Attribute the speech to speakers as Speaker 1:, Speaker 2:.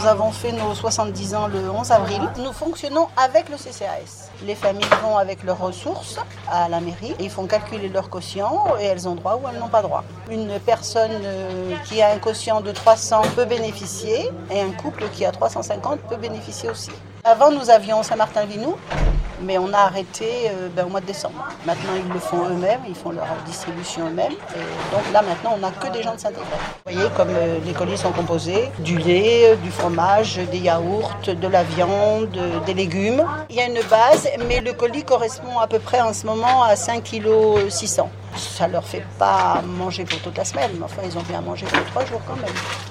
Speaker 1: Nous avons fait nos 70 ans le 11 avril. Nous fonctionnons avec le CCAS. Les familles vont avec leurs ressources à la mairie. Ils font calculer leur quotient et elles ont droit ou elles n'ont pas droit. Une personne qui a un quotient de 300 peut bénéficier et un couple qui a 350 peut bénéficier aussi. Avant, nous avions Saint-Martin-Vinou, mais on a arrêté au mois de décembre. Maintenant, ils le font eux-mêmes, ils font leur distribution eux-mêmes. Et donc là, maintenant, on n'a que des gens de Saint-Étienne. Vous voyez comme les colis sont composés du lait, du fromage, des yaourts, de la viande, des légumes. Il y a une base, mais le colis correspond à peu près en ce moment à 5,6 kg. Ça ne leur fait pas manger pour toute la semaine, mais enfin, ils ont bien mangé pour 3 jours quand même.